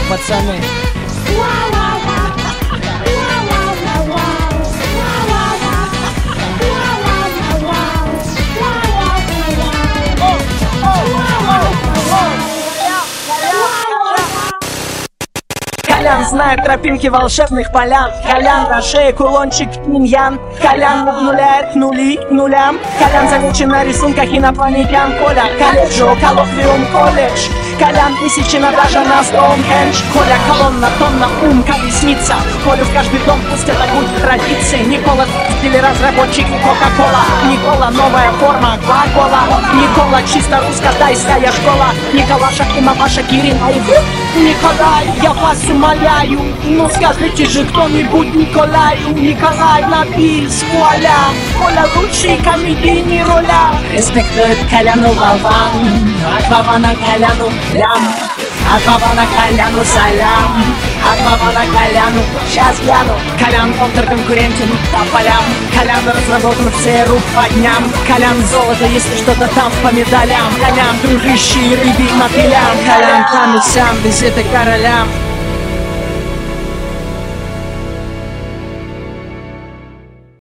пацаны. Колян знает тропинки волшебных полян. Колян на шее кулончик иньян. Колян обнуляет нули к нулям. Колян замечен на рисунках инопланетян. Коля, колледжо, коллоквиум, колледж. Колян тысячина даже на Стоунхендж. Коля колонна, тонна, ум, колесница. Колю в каждый дом, пусть это будет традицией. Никола, телеразработчик, Кока-Кола. Никола, новая форма глагола. Никола, чисто русско-тайская школа. Николаша и мамаша Кирина и Николай, я вас умоляю, ну скажите же кто-нибудь Николаю. Николай, напись, Коля. Коля лучший комедийный роля. Респектует Коляну Вован, от Вована Коляну лям, от Вована Коляну салям, от Вована Коляну сейчас гляну. Колян контрконкурентен по полям. Колян разработан в ЦРУ по дням. Колян золото, если что-то там по медалям. Колян дружащий рыбий мотылям. Колян там и сам, визиты королям.